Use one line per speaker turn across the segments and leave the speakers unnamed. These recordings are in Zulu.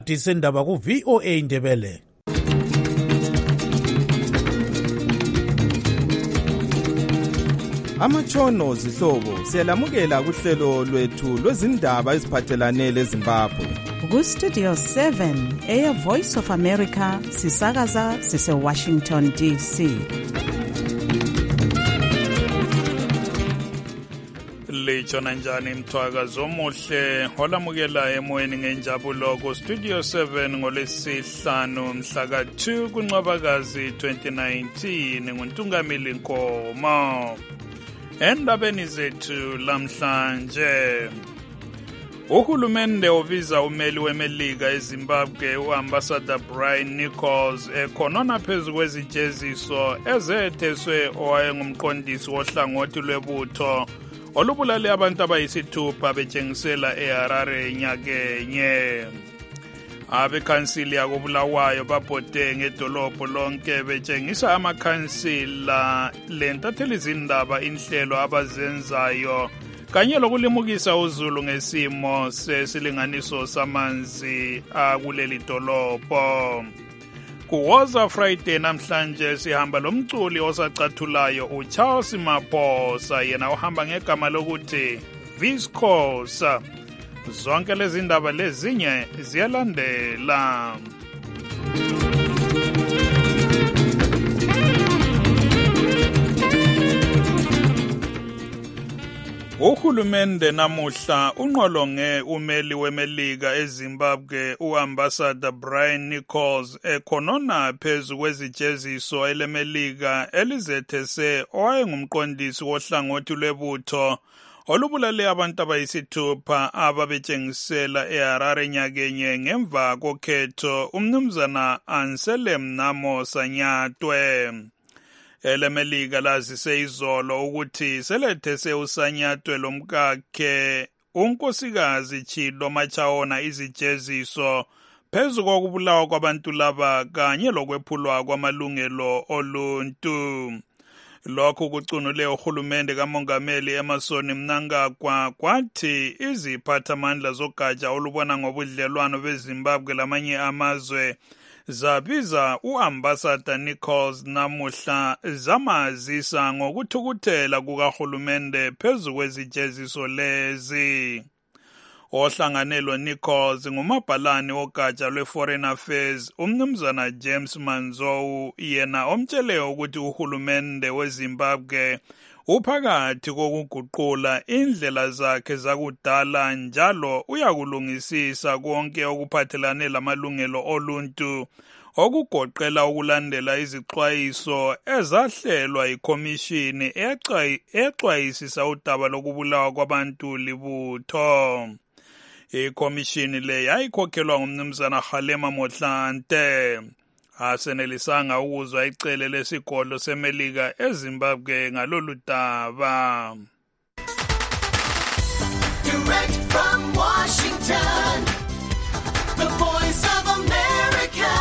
Disendaba ku VOA Indebele.
Amatshono zihlobo siyalamukela kuhlelo lwethu lwezindaba eziphathelane leZimbabwe.
Ku Studio 7 Air Voice of America sisakaza sise Washington DC.
Lichona njani mthwakazi omuhle olamukela emoyeni ngenjabulo ku Studio 7 ngolesihlanu mhla ka-2 kuNcwabakazi 2019 nguNtungamili Nkomo. Endabeni zethu lamhlanje, uhulumende ubiza umeli weMelika eZimbabwe uAmbassador Brian Nichols ekhonona phezu kwezijeziso ezetheswe owayengumqondisi wohlangothi lwebutho olubulale abantu abayisithupha betshengisela eHarare nyakenye. Abekhansili yakobulawayo babhode ngedolobho lonke betshengisa amakhansila lentatheli izindaba inhlelo abazenzayo kanye lokulimukisa uzulu ngesimo sesilinganiso samanzi akuleli dolobho. Kuwoza Friday namhlanje sihamba lomculi osacathulayo uCharles Maphosa, yena uhamba ngegama lokuthi Viscosa. Zonke lezi ndaba lezinye ziyalandela. Uhulumende namuhla unqolonge umeli weMelika eZimbabwe uAmbassador Brian Nichols ekhonona phezu kwezijeziso eleMelika elizethese owayengumqondisi wohlangothi lwebutho olubulale abantu abayisithupha ababetshengisela eHarare nyakenye ngemva kokhetho umnumzana Anselm Namo Sanyatwe. EleMelika lazise izolo ukuthi selethese uSanyatwe lomkakhe unkosikazi Chilo Machaona izijeziso phezu kokubulawa kwabantu laba kanye lokwephulwa kwamalungelo oluntu. Lokhu kucunule uhulumende kaMongameli Emmerson Mnangagwa kwathi iziphathamandla zogatsha olubona ngobudlelwano beZimbabwe lamanye amazwe zabiza uAmbassador Nichols namuhla zamazisa ngokuthukuthela kukahulumende phezu kwezijeziso lezi. Ohlanganelo Nichols ngumabhalani wogatsha lweForeign Affairs umnumzana James Manzou, yena omtshele ukuthi uhulumende weZimbabwe uphakathi kokuguqula indlela zakhe zakudala njalo uyakulungisisa konke okuphathelane lamalungelo oluntu okugoqela ukulandela izixwayiso ezahlelwa ikhomishini exwayisisa udaba lokubulawa kwabantu libutho. Ikhomishini le yayikhokhelwa ngumnumzana Kgalema Motlanthe. Asenelisanga ukuzwa icele lesigodlo seMelika eZimbabwe ngalolu daba.
Direct from Washington, the Voice of America,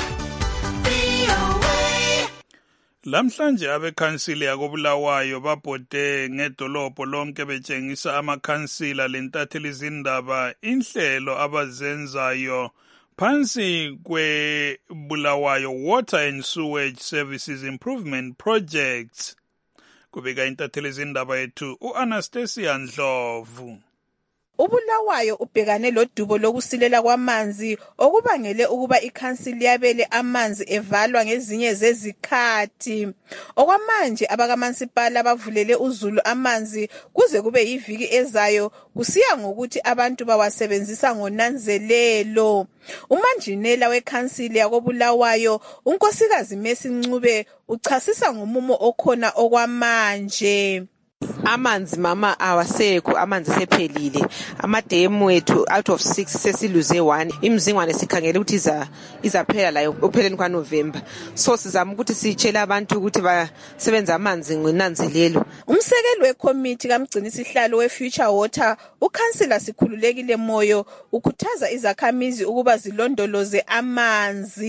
VOA.
Lamhlanje abekhansili yakobulawayo babhode ngedolobho lonke betshengisa amakhansila lentatheli izindaba inhlelo abazenzayo phansi kweBulawayo Water and Sewage Services Improvement Projects. Kubika intatheli izindaba yethu uAnastasia Ndlovu.
Ubulawayo ubhekane lodubo lokusilela kwamanzi okubangele ukuba ikhansili yabele amanzi evalwa ngezinye zezikhathi. Okwamanje abakamasipala bavulele uzulu amanzi kuze kube yiviki ezayo kusiya ngokuthi abantu bawasebenzisa ngonanzelelo. Umanjinela wekhansili yakobulawayo unkosikazi Messi Ncube uchasisa ngomumo okhona okwamanje.
Amanzi mama awasekho, amanzi sephelile. Amademu ethu out of 6 sesiluze 1. Imizingwane sikhangele ukuthi izaphela la opheleni kwaNovember. So sizama ukuthi sitshela abantu ukuthi basebenza amanzi ngonanzelelo.
Umsekeli wekomiti kamgcini sihlalo weFuture Water ukansila Sikhululekile Moyo ukhuthaza izakhamizi ukuba zilondoloze amanzi.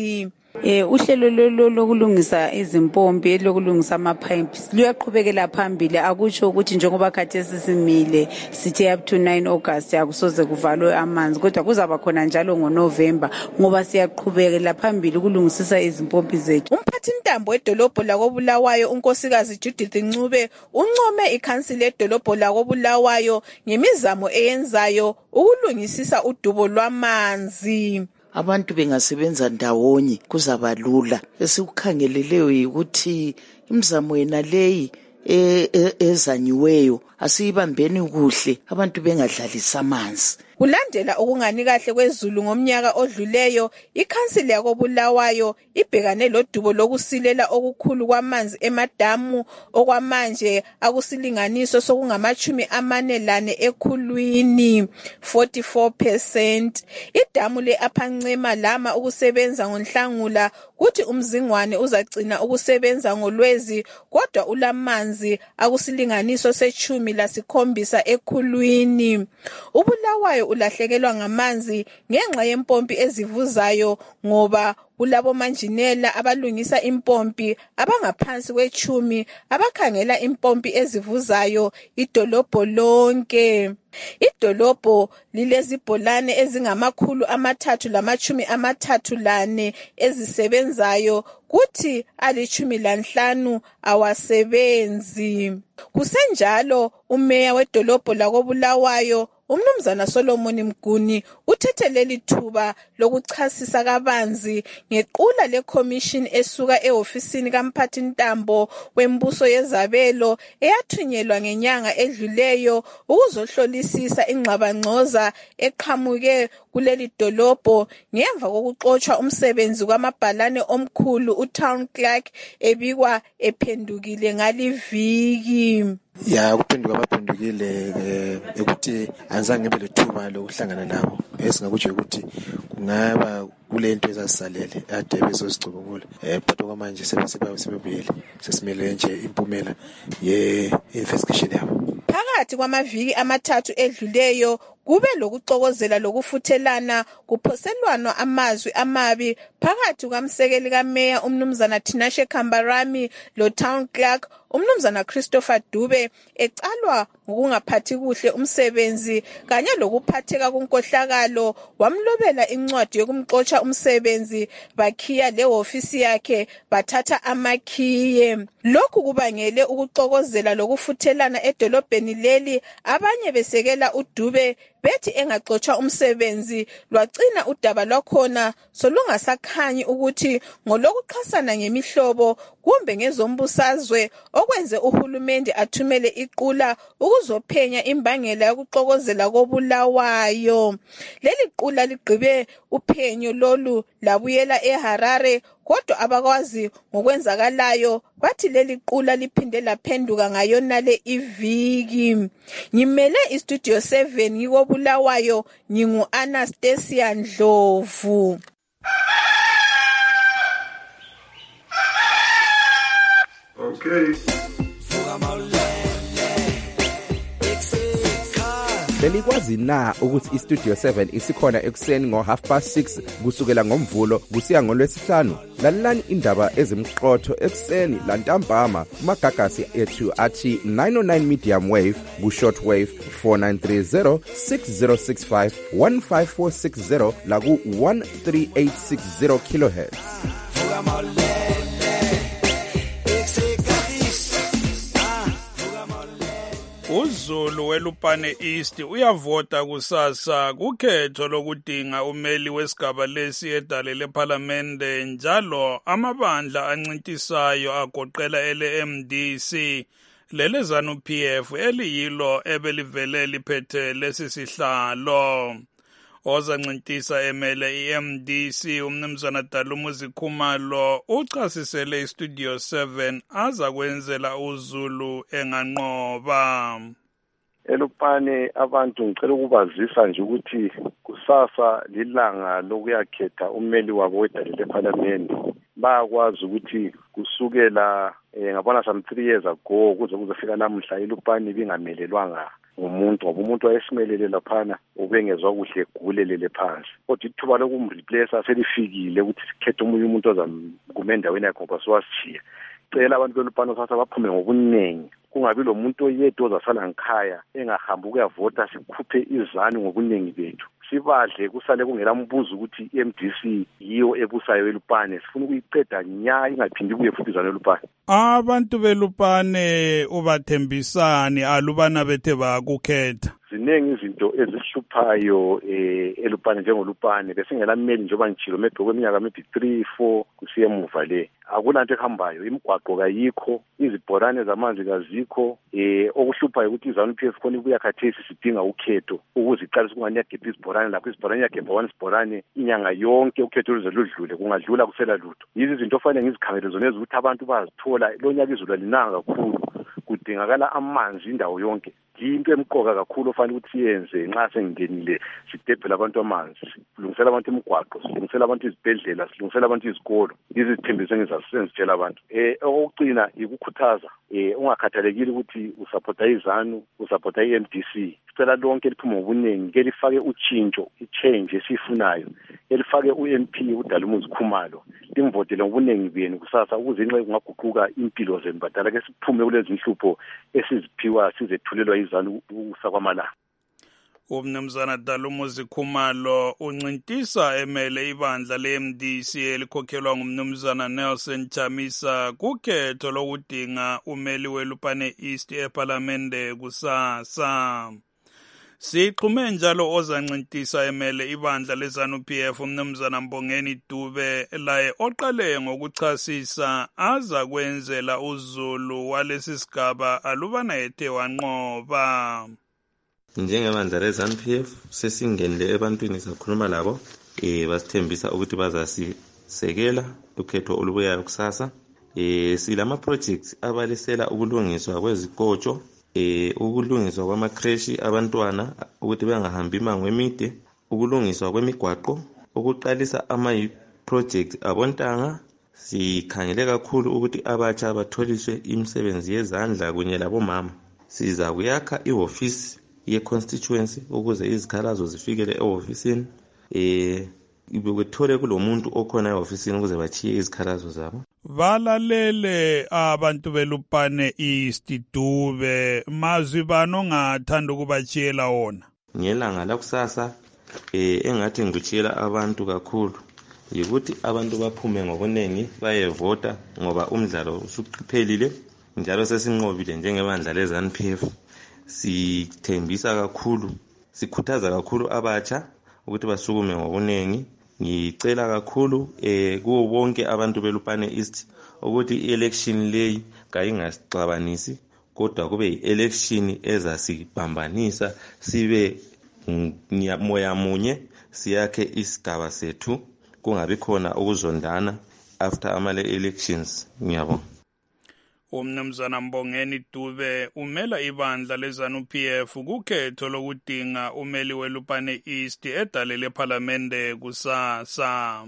Uhlelo lokulungisa izimpompi lokulungisa ama-pipes luyaqhubekela phambili, akutsho ukuthi njengoba khathesi simile sithe up to 9 August akusoze kuvalwe amanzi, kodwa kuzaba khona njalo ngoNovember ngoba siyaqhubekela phambili ukulungisisa izimpompi zethu.
Umphathintambo wedolobho lakoBulawayo unkosikazi Judith Ncube uncome ikhansili yedolobho lakoBulawayo ngemizamo eyenzayo ukulungisisa udubo lwamanzi.
Abantu bengasebenza ndawonye kuzaba lula. Esikukhangeleleyo ukuthi imizamo yena leyi ezanyiweyo asiyibambeni kuhle, abantu bengadlalisa amanzi.
Kulandela ukungani kahle kwezulu ngomnyaka odluleyo, ikhansili yakoBulawayo ibhekane lodubo lokusilela okukhulu kwamanzi emadamu okwamanje akusilinganiso sokungama-44 ekhulwini 44%. Idamu le-Aphancema lama ukusebenza ngoNhlangula kuthi uMzingwane uzagcina ukusebenza ngoLwezi, kodwa ulamanzi akusilinganiso se-17 ekhulwini. uBulawayo ulahlekelwa ngamanzi ngenxa yempompi ezivuzayo ngoba kulabomanjinela abalungisa impompi abangaphansi kwe-10 abakhangela impompi ezivuzayo idolobho lonke. Idolobho lilezibholane ezingama-334 ezisebenzayo kuthi 15 awasebenzi. Kusenjalo umeya wedolobho lakoBulawayo uMnumzana Solomon Mguni uthethe leli thuba lokuchasisa kabanzi ngequla leCommission esuka ehofisini kaMphathintambo wembuso yezabelo eyathunyelwa ngenyanga edluleyo ukuzohlolisisa ingxabangxoza eqhamuke kuleli dolobho ngemva kokuxotshwa umsebenzi kwamabhalane omkhulu uTown Clerk ebikwa ephendukile ngaliviki.
Ya kuphenduka baphendukile ukuthi anzange ngibe lethuba lokuhlangana nabo. Esingakutsho ukuthi kungaba kulento ezasisalele ade bezozicubungula. But okwamanje sebebuyele. Sesimele nje impumela ye-investigation yabo.
Phakathi kwamaviki amathathu edluleyo kube lokuxokozela lokufuthelana kuphoselwana amazwi amabi phakathi kwamsekeli kameya uMnumzana Tinashe Kambarami lo-Town Clerk uMnumzana Christopher Dube ecalwa ngokungaphathi kuhle umsebenzi kanye lokuphatheka kunkohlakalo. Wamlobela incwadi yokumxotsha umsebenzi, bakhiya lehofisi yakhe bathatha amakhiye. Lokhu kubangele ukuxokozela lokufuthelana edolobheni leli, abanye besekela uDube bethi engaxotshwa umsebenzi. Lwagcina udaba lwakhona solungasakhanyi ukuthi ngolokuxhasana ngemihlobo kumbe ngezombusazwe okwenze uhulumende athumele iqula ukuzophenya imbangela yokuxokozela koBulawayo. Leli qula ligqibe uphenyo lolu labuyela eHarare, kodwa abakwazi ngokwenzakalayo bathi leli qula liphinde laphenduka ngayonale iviki. Ngimele iStudio 7 ngikoBulawayo, ngingu-Anastasia Ndlovu.
Okay.
Belikwazi na ukuthi iStudio 7 isikhona ekuseni ngo6:30 kusukela ngoMvulo kusiya ngoLwesihlanu? Lalelani indaba ezimqotho ekuseni lantambama kumagagasi ethu athi 909 medium wave ku-short wave 4930 6065 15460 la ku-13860 kilohertz.
uZulu weLupane East uyavota kusasa kukhetho lokudinga umeli wesigaba lesi edale lePhalamende, njalo amabandla ancintisayo agoqela ele-MDC lele-ZANU-PF eliyilo ebelivele liphethe lesi sihlalo. Ozancintisa emele iMDC uMnumzana Dalumuzi Khumalo uchasisele iStudio 7 aza kwenzela uZulu enganqoba.
eLupane abantu ngicela ukubazisa nje ukuthi kusasa lilanga lokuyakhetha umeli wabo wedale lePhalamende. Bayakwazi ukuthi kusukela ngabona some 3 years ago kuzofika namuhla eLupane bingamelelwanga ngumuntu ngoba umuntu wayesimelele laphana ubengezwa kuhle egulelele phansi kodwa ithuba lokumreplace selifikile ukuthi sikhethe omunye umuntu ozakume endaweni yakhe ngoba siwasishiya cela abantu belupano sasa baphume ngobuningi kungabi lo muntu oyedwa ozasala ngikhaya engahamba ukuyavota sikhuphe izanu ngobuningi bethu sibadle kusale kungela mbuzo ukuthi iMDC yiyo ebusayo elupane sifuna ukuyiceda nya ingaphindi kuye futhi izanu elupane
abantu belupane ubathembisani alubana bethe bakukhetha
ziningi izinto ezihluphayo elupane njengolupane bese ngelammeli njengoba ngitshilo maybe kweminyaka maybe 3-4 kusiye emuva le akulanto ehambayo imigwaqo kayikho izibhorane zamanzi kazikho okuhluphayo ukuthi izanu-PF khona ibuya khathesi sidinga ukhetho ukuze iqalise kunganiyagebha izibhorane lapho izibhorane yagebha one isibhorane inyanga yonke ukhetho luze ludlule kungadlula kusela lutho yizi izinto ofanele ngizikhangele zona ezukuthi abantu bazithola lo nyaka izulu alinanga kakhulu kudingakala amanzi indawo yonke into emqoka kakhulu ofanele ukuthi siyenze nxa sengingenile sidebhela abantu amanzi silungisela abantu imigwaqo silungisela abantu izibhedlela silungisela abantu izikolo izithembiso engizazisenzitshela abantu okucina ikukhuthaza ungakhathalekile ukuthi usupporta izanu usupporta iMDC sicela lonke liphuma ngobuningi ke lifake utshintsho ichange esifunayo elifake uMP uDalumuzi Khumalo limvotele ngobuningi benu kusasa ukuze inxe kungaguquka impilo zenu badala ke siphume kulezi inhlupho esiziphiwa sizethulelwa izanu usakwamalanga
umnumzana Dalumuzi Khumalo uncintisa emele ibandla leMDC elikhokhelwa ngumnumzana Nelson Chamisa kukhetho lokudinga umeli welupane East eParliamente kusasa sixhume njalo ozancintisa emele ibandla leZanu-PF umnumzana Mbongeni Dube laye oqale ngokuchasisa aza kwenzela uZulu walesi sigaba alubana ethe wanqoba
njengebandla leZanu-PF sesingenile ebantwini sakhuluma labo basithembisa ukuthi bazasisekela ukhetho olubuyayo kusasa silama projects abalisela ukulungiswa kwezikotsho ukulungiswa kwamakreshi abantwana ukuthi bengahambi imango emide ukulungiswa kwemigwaqo ukuqalisa ama-project abontanga sikhangele kakhulu ukuthi abatsha batholiswe imisebenzi yezandla kunye labomama siza kuyakha ihofisi ye-constituency ukuze izikhalazo zifikele ehofisini bekuthole kulomuntu okhona ehofisini ukuze bachiye izikhalazo zabo
balalele abantu belupane East Dube mazwi bano ngathanda ukubachiyela wona
ngelanga lakusasa engathi ngikuchiyela abantu kakhulu yikuthi abantu baphume ngobuningi bayevota ngoba umdlalo usuphelile njalo sesinqobile njengebandla leZanu-PF sithembisa kakhulu sikhuthaza kakhulu abatsha ukuthi basukume ngobuningi ngicela kakhulu kuwo bonke abantu belupane East ukuthi i-election leyi kayingasixabanisi kodwa kube i-election ezasibambanisa sibe moya munye siyakhe isigaba sethu kungabi khona ukuzondana after ama-elections ngiyabonga
umnumzana Mbongeni Dube umela ibandla leZanu-PF kukhetho lokudinga umeli welupane East edale leParliamente kusasa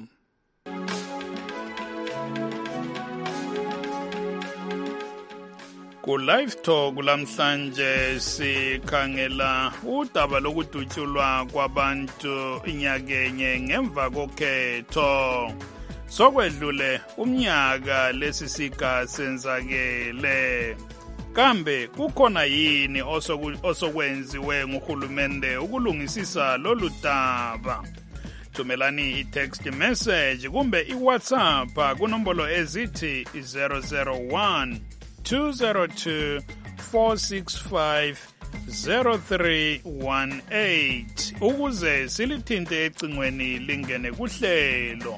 ku live talk lamhlanje sikhangela udaba lokudutyulwa kwabantu inyakenye ngemva kokhetho sokwedlule umnyaka lesisiga senzakele kambe kukhona yini osokwenziwe nguhulumende ukulungisisa lolu daba thumelani i-text message kumbe i-WhatsApp kunombolo ezithi 001 202 465 0318 ukuze silithinte ecingweni lingene kuhlelo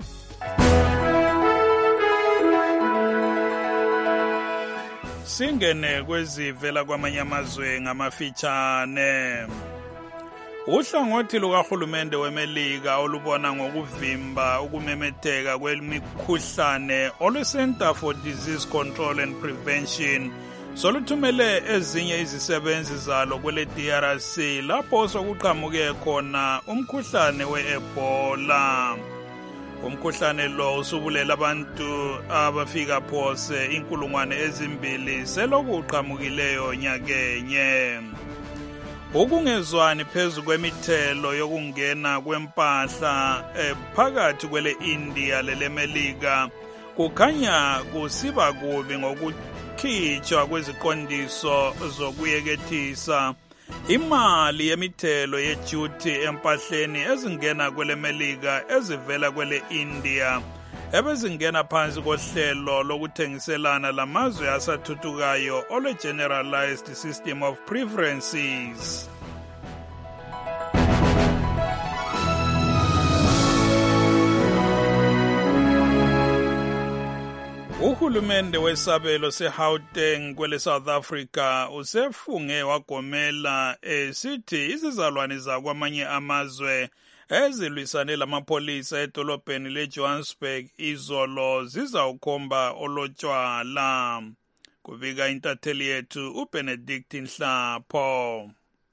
singene kwezivela kwamanye amazwe ngamafitshane uhlangothi lukahulumende wemelika olubona ngokuvimba ukumemetheka kwemikhuhlane olu-Center for Disease Control and Prevention soluthumele ezinye izisebenzi zalo kwele DRC lapho sokuqhamuke khona umkhuhlane we-Ebola umkhuhlane lo usubulela abantu abafika phose 2,000 selokuqhamukileyo nyakenye Ukungezwani phezu kwemithelo yokungena kwempahla phakathi kwele India lelemelika kukhanya kusiba kubi ngokukhitshwa kweziqondiso zokuyekethisa imali yemithelo yeduty empahleni ezingena kwele Melika ezivela kwele India ebezingena phansi kohlelo lokuthengiselana lamazwe asathuthukayo ole Generalized System of Preferences. Uhulumende wesabelo seGauteng kwele South Africa usefunge wagomela sithi izizalwane zakwamanye amazwe ezilwisane lamapholisa edolobheni leJohannesburg izolo zizawukhomba olotshwala. Kubika intatheli yethu uBenedict Nhlapho.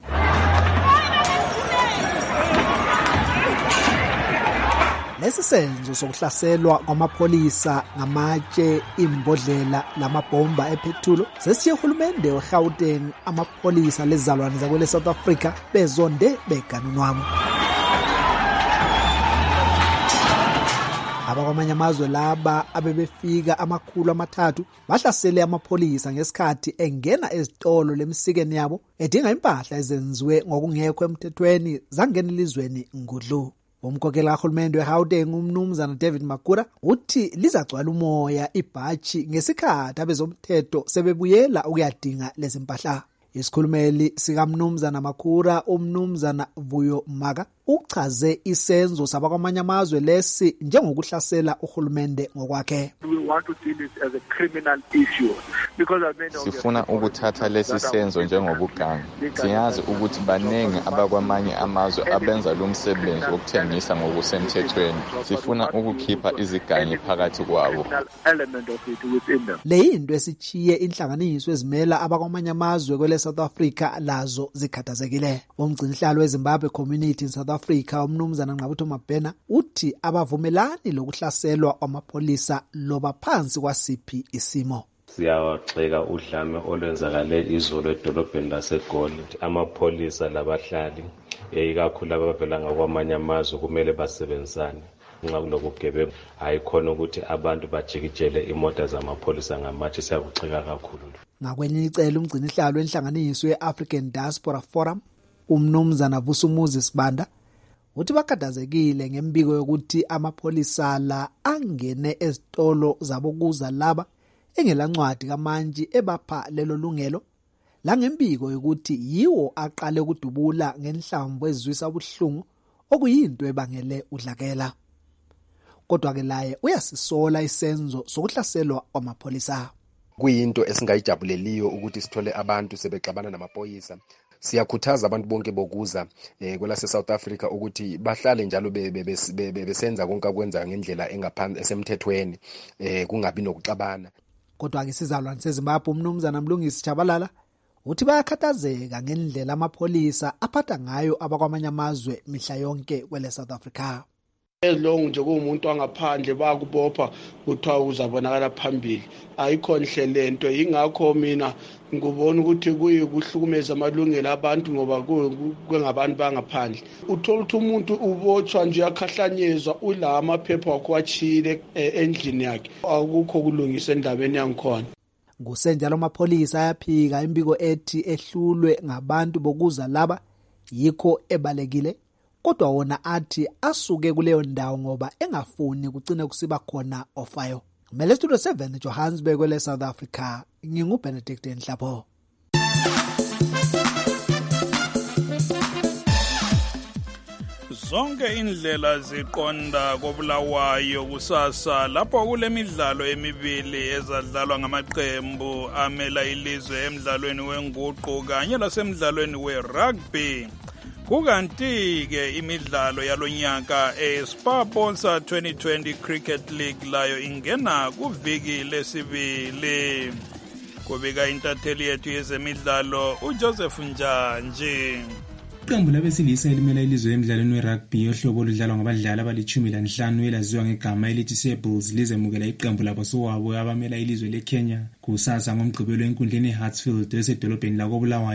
Lesi senzo sokuhlaselwa kwamapholisa ngamatshe, imbodlela lamabhomba ephethulu sesiye uhulumende weGauteng amapholisa lezizalwane zakwele South Africa bezonde beganunwamu. Abakwamanye amazwe laba abebefika 300 bahlasele amapholisa ngesikhathi engena ezitolo lemsikeni yabo edinga impahla ezenziwe ngokungekho emthethweni zangena elizweni ngudlu. Umkhokheli kahulumende weGauteng umnumzana David Makura uthi lizacwala umoya ibhachi ngesikhathi abezomthetho sebebuyela ukuyadinga lezi mpahla. Isikhulumeli sikamnumzana Makura umnumzana Vuyo Maka uchaze isenzo sabakwamanye amazwe lesi njengokuhlasela uhulumende ngokwakhe.
Sifuna ukuthatha lesi senzo njengobuganga. Siyazi ukuthi baningi abakwamanye amazwe abenza lo msebenzi wokuthengisa ngokusemthethweni. Sifuna ukukhipha izigangi phakathi kwabo.
Le into esichiye inhlanganiso ezimela abakwamanye amazwe kwele South Africa lazo zikhathazekile. Umgcinihlalo weZimbabwe Community in South Africa umnumzana Nqabutho Mabhena uthi abavumelani lokuhlaselwa kwamapholisa loba phansi kwasiphi isimo.
Siyawaxeka udlame olwenzakale izolo edolobheni laseGoli. Amapholisa labahlali ikakhulu abavela ngakwamanye amazwe kumele basebenzisane. Nxa kunobugebengu ayikhona ukuthi abantu bajikijele imota zamapholisa ngamatshe. Siyakuxeka kakhulu.
Ngakwenye icele umgcinihlalo wenhlanganiso yeAfrican Diaspora Forum umnumzana Vusumuzi Sibanda uthi bakhathazekile ngembiko yokuthi amapholisa la angene ezitolo zabokuza laba engelancwadi kamanje ebapha lelo lungelo la ngembiko yokuthi yiwo aqale ukudubula ngenhlamvu ezizwisa ubuhlungu okuyinto ebangele udlakela. Kodwa ke laye uyasisola isenzo sokuhlaselwa kwamapholisa.
Kuyinto esingayijabuleliyo ukuthi sithole abantu sebexabana namaphoyisa. Siyakhuthaza abantu bonke bokuza kwelase South Africa ukuthi bahlale njalo besenza konke akwenza ngendlela engaphansi esemthethweni kungabi nokuxabana.
Kodwa ke sizalwane seZimbabwe umnumzana Mlungisi Chabalala uthi bayakhathazeka ngendlela amapholisa aphatha ngayo abakwamanye amazwe mihla yonke kwele South Africa.
Ezilongo nje kumuntu angaphandle bakubopha kuthiwa uzabonakala phambili ayikho nhle lento. Ingakho mina ngubona ukuthi kuyikuhlukumeza amalungelo abantu ngoba kwengabantu bangaphandle. Uthola ukuthi umuntu ubotshwa nje akhahlanyezwa ula amaphepha wakho wachile endlini yakhe. Akukho kulungisa endabeni yangikhona.
Kusenjalo amapholisa ayaphika imbiko ethi ehlulwe ngabantu bokuza laba yikho ebalekile. Kodwa wona athi asuke kuleyo ndawo ngoba engafuni kugcine kusiba khona ofayo. Mele Studio 7 Johannesburg kwele South Africa. NginguBenedict Nhlapho.
Zonke indlela ziqonda koBulawayo kusasa lapho kulemidlalo emibili ezadlalwa ngamaqembu amela ilizwe emidlalweni wenguqu kanye lasemidlalweni werugby. Kukanti-ke imidlalo yalonyaka Sponsor 2020 Cricket League layo ingena kuviki lesibili. Kubika intatheli yethu yezemidlalo uJoseph Njanji.
Iqembu labesilisa elimela ilizwe emidlalweni werugby yohlobo oludlalwa ngabadlali abali-15 elaziwa ngegama elithi Sables lizemukela iqembu labasowabo abamela ilizwe leKenya kusasa ngoMgqibelo enkundleni eHartsfield esedolobheni lakoBulawayo.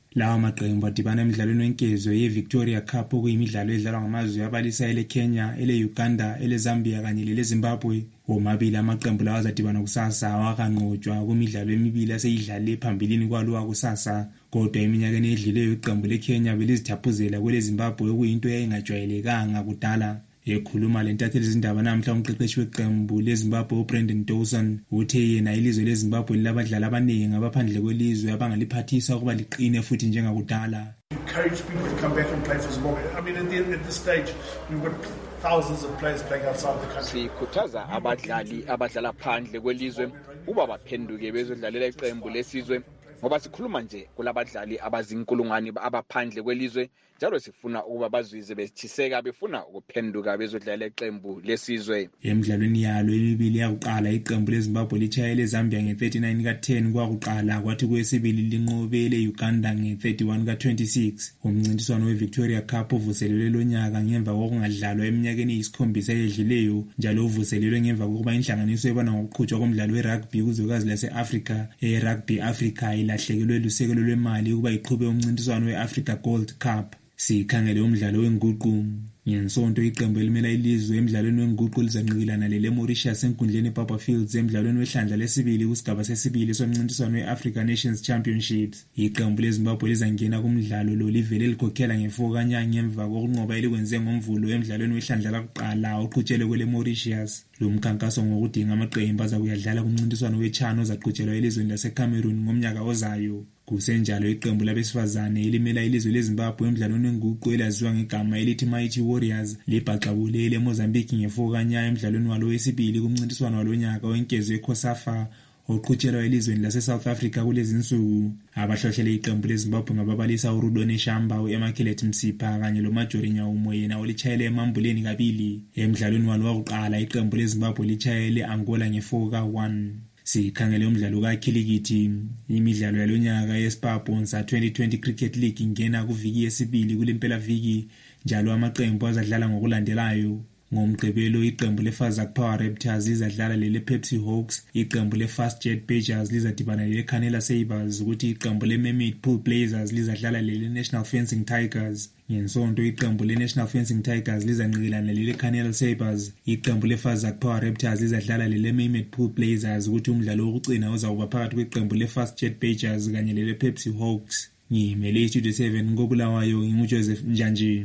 Lawa maqembu adibana emidlalweni wenkezo ye-Victoria Cup okuyimidlalo edlalwa ngamazwe abalisa ele-Kenya, ele-Uganda, ele-Zambia kanye lele-Zimbabwe. Womabili amaqembu lawa azadibana kusasa wakanqotshwa kumidlalo emibili aseyidlale phambilini kwalowa kusasa. Kodwa eminyakeni edluleyo iqembu le-Kenya belizithaphuzela kwele-Zimbabwe okuyinto eyayingajwayelekanga kudala. Ekhuluma lentatheli izindaba namhla umqeqeshi weqembu leZimbabwe uBrendan Dawson uthe yena ilizwe leZimbabwe lilabadlali abaningi abaphandle kwelizwe abangaliphathisa ukuba liqine futhi njengakudala.
Encourage people to come back and play for Zimbabwe. I mean, at this stage, we've got thousands of players playing outside the country.
Sikhuthaza abadlali abadlala phandle kwelizwe uba baphenduke bezodlalela iqembu lesizwe ngoba sikhuluma nje kulabadlali abazinkulungwane abaphandle kwelizwe njalo sifuna ukuba bazwize besithiseka befuna ukuphenduka bezodlala iqembu lesizwe. Emidlalweni yalo emibili yakuqala iqembu leZimbabwe litshayele eZambia nge-39 ka-10 kwakuqala kwathi kwesibili linqobele Uganda nge-31 ka-26. Umncintiswano we-Victoria Cup uvuselelwe lonyaka ngemva kokungadlalwa eminyakeni eyisikhombisa eyedluleyo njalo uvuselelwe ngemva kokuba inhlanganiso ebona ngokuqhutshwa komdlalo we-rugby kuzwekazi lase-Afrika e-Rugby Africa ilahlekelwe lusekelo lwemali ukuba iqhube umncintiswano we-Africa Gold Cup. Sikhangele umdlalo wenguqu. Ngensonto iqembu elimela ilizwe emidlalweni wenguqu lizanqikilana lele-Mauritius enkundleni ePapa Fields emidlalweni wehlandla lesibili kusigaba sesibili somncintiswano we-Africa Nations Championships. Iqembu leZimbabwe lizangena kumdlalo lo livele likhokhela nge-4 kanyanga emva kokunqoba elikwenze ngomvulo emidlalweni wehlandla lakuqala oqhutshelwe kwele-Mauritius. Lo mkhankaso ngokudinga amaqembu azakuyadlala kumncintiswano weChan ozaqhutshelwa elizweni laseCameroon ngomnyaka ozayo. Kusenjalo iqembu labesifazane elimela ilizwe leZimbabwe emidlalweni wenguqu elaziwa ngegama elithi Mighty Warriors libhaqabulele eMozambique nge-4 kanyanga emidlalweni walo wesibili kumncintiswano walonyaka wenkezo eCOSAFA oqhutshelwa elizweni lase-South Africa kulezi insuku. Abahlohlele iqembu leZimbabwe ngababalisa uRudone Shamba, uEmmaculate Msipha kanye loMajori Nyaumo yena olitshayele emambuleni kabili. Emidlalweni walo wakuqala iqembu leZimbabwe litshayele Angola nge-4 ka-1. Sikhangele umdlalo kakhilikithi. Imidlalo yalonyaka yeSpar Bonsa 2020 Cricket League ingena kuviki yesibili kulempela viki njalo amaqembu azadlala ngokulandelayo. Ngomgqibelo iqembu leFazak Power Raptors izadlala lele-Pepsi Hawks, iqembu leFastjet Badgers lizadibana lele-Canela Sabres ukuthi iqembu le-Mermaid Pool Blazers lizadlala lele-National Fencing Tigers. Ngensonto iqembu le-National Fencing Tigers lizanqikilana lele-Canela Sabres, iqembu leFazak Power Raptors lizadlala lele-Mermaid Pool Blazers ukuthi umdlalo wokucina uzawuba phakathi kweqembu leFastjet Badgers kanye lele-Pepsi Hawks. Ngimele iStudio 7 ngobulawayo nginguJoseph Njanji.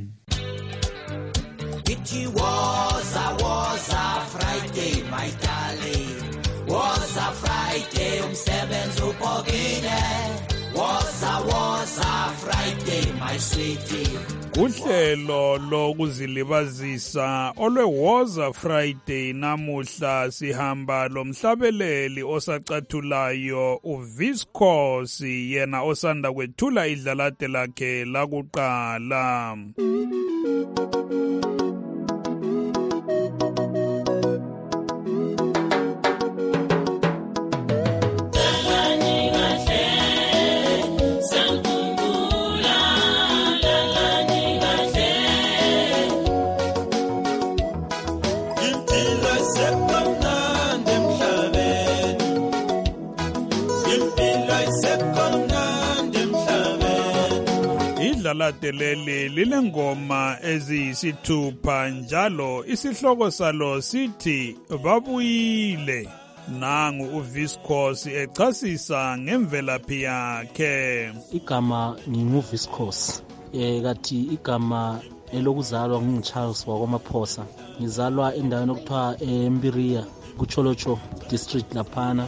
It was a Friday, my darling. Was a Friday, umsebenzi ubhokile. Was a Friday, my sweetie.
Uhlelo lokuzilibazisa olwe-Woza Friday namuhla sihamba lomhlabeleli osacathulayo uViscosi yena osanda kwethula idlalade lakhe lakuqala. Idlalade leli lilengoma eziyisithupha njalo isihloko salo sithi babuyile. Nangu uViscosi echasisa ngemvelaphi yakhe.
Igama nginguViscosi. Kathi igama elokuzalwa nginguCharles wakwamaphosa. Ngizalwa endaweni okuthiwa eMbiria kuCholocho district laphana.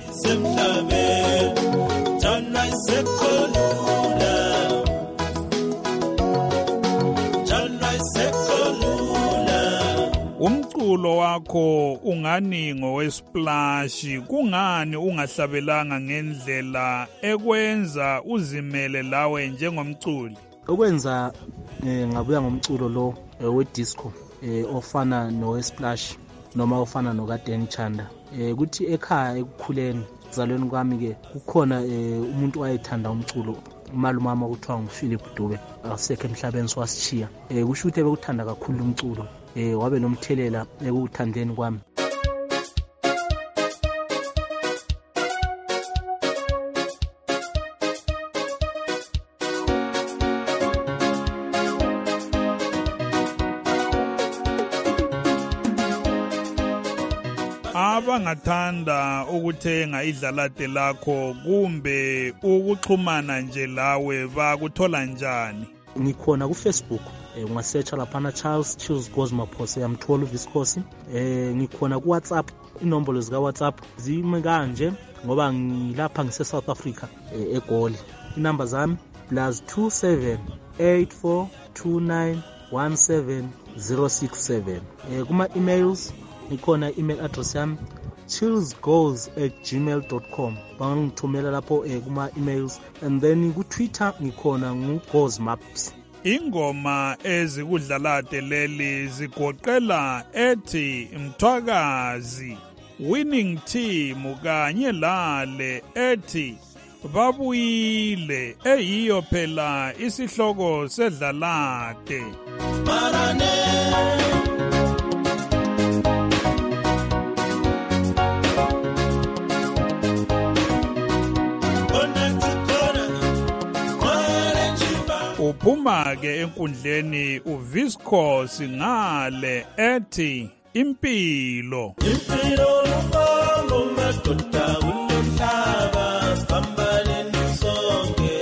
Umculo wakho ungani ngowesplash, kungani ungahlabelanga ngendlela ekwenza uzimele lawe njengomculi? Okwenza ngabuya ngomculo lo wedisco ofana nowesplash noma ofana nokaDanny Chanda. Kuthi ekhaya ekukhuleni kuzalweni kwami ke kukhona umuntu wayethanda umculo, umalumama kuthiwa nguPhilip Dube, asekho emhlabeni swasitshiya. Kusho ukuthi bekuthanda kakhulu umculo. Wabe nomthelela ekuthandeni kwami.
abangathanda ukuthenga idlalade lakho kumbe ukuxhumana nje lawe bakuthola njani?
Ngikhona ku-Facebook, ungasearcha laphana Charles Chills Gosmaphose, yamthola uViscosi. Ngikhona ku-WhatsApp, inombolo zika-WhatsApp zime kanje ngoba ngilapha ngise-South Africa, eGoli. Inamba zami +27 842917 kuma-emails ikhona email address yami chillsgoals@gmail.com. bangangithumela lapho kuma-emails, and then ku-Twitter ngikhona ngu-Gosmaps.
Ingoma ezikudlalade leli zigoqela ethi Mthwakazi, Winning Team kanye lale ethi Babuyile, eyiyo phela isihloko sedlalade. Uphuma ke enkundleni uViscosi ngale ethi Impilo.
Impilo luhambo madoda ulomhlaba sibambaleni sonke.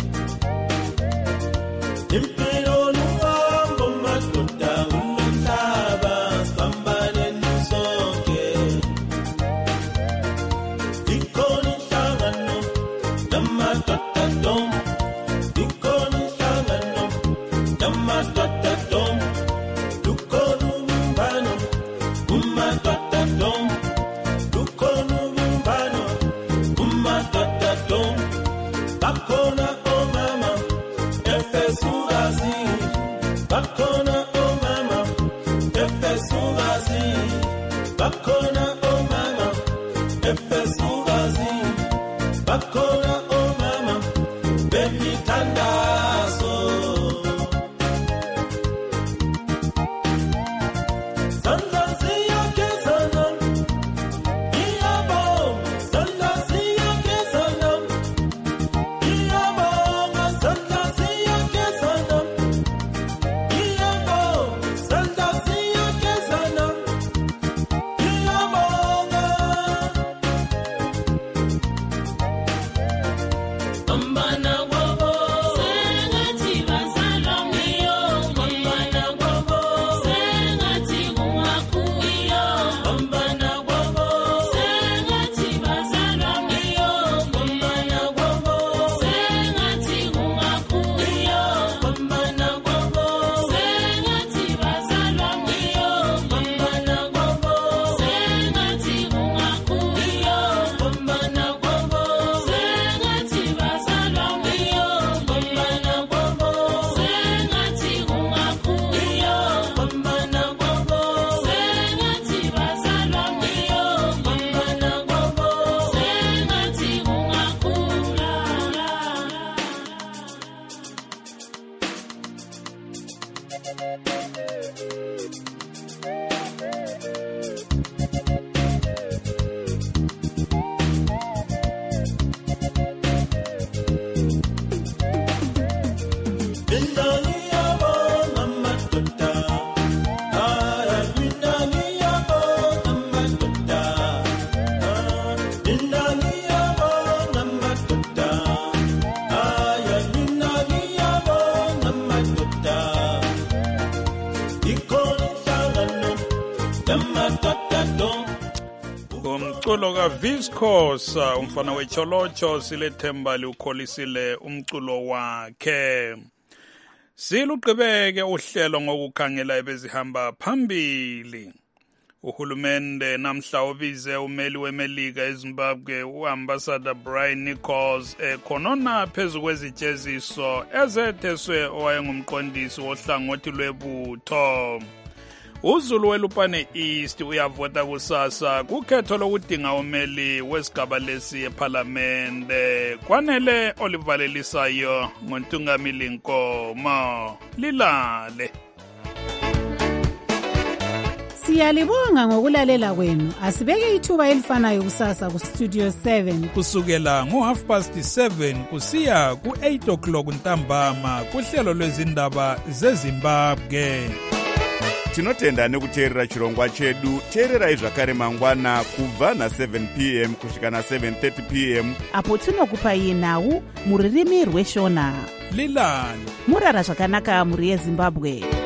Impilo luhambo madoda ulomhlaba sibambaleni sonke. Ikhona inhlangano yamadoda dom. Ikhona inhlangano yamadoda dom. Lukhona ubumbano umadoda dom. Lukhona ubumbano umadoda dom. Bakhona omama efesukazi. Bakhona omama efesukazi. Bakhona omama efesukazi. Bakhona omama bemithandazo. Sandla siyagezana, iyabonga. Sandla siyagezana, iyabonga. Sandla siyagezana, iyabonga. Sandla siyagezana, iyabonga. Bambana kwabo, sengathi bazalwa ngiyo. Bambana kwabo, sengathi kungakuyo. Bambana kwabo, sengathi bazalwa ngiyo. Bambana kwabo, sengathi kungakuyo. Bambana kwabo, sengathi bazalwa ngiyo. Bambana kwabo, sengathi kungakuyo. Bambana kwabo, sengathi bazalwa ngiyo. Bambana kwabo, sengathi kungakuyo. Bambana kwabo, sengathi bazalwa ngiyo. Bambana kwabo, sengathi kungakula. Mina ngiyabonga madoda, aya mina ngiyabonga madoda, mina ngiyabonga madoda, aya mina ngiyabonga madoda. Ikhona inhlangano yamadoda dom.
Umculo kaViscosi, umfana wecholocho, silethemba liukholisile umculo wakhe. Siluqhubeke uhlelo ngokukhangela ebezihamba phambili. Uhulumende namhla ubize umeli weMelika eZimbabwe uAmbassador Brian Nichols ekhonona phezu kwezijeziso ezetheswe owayengumqondisi wohlangothi lwebutho. uZulu weLupane East uyavota kusasa kukhetho lokudinga umeli wesigaba lesi eParliamente. Kwanele olivalelisayo ngoNtungamili Nkomo. Lilale.
Siyalibonga ngokulalela kwenu. Asibeke ithuba elifanayo kusasa ku Studio 7
kusukela ngo7:30 kusiya ku8 o'clock ntambama kuhlelo lwezindaba zeZimbabwe.
tinotenda nekuteerera chirongwa chedu. Teererai zvakare mangwana kubva na7 pm kusvika na7:30 pm
apo tinokupai nhau muririmi rweshona.
lilani
murara zvakanaka muri yeZimbabwe.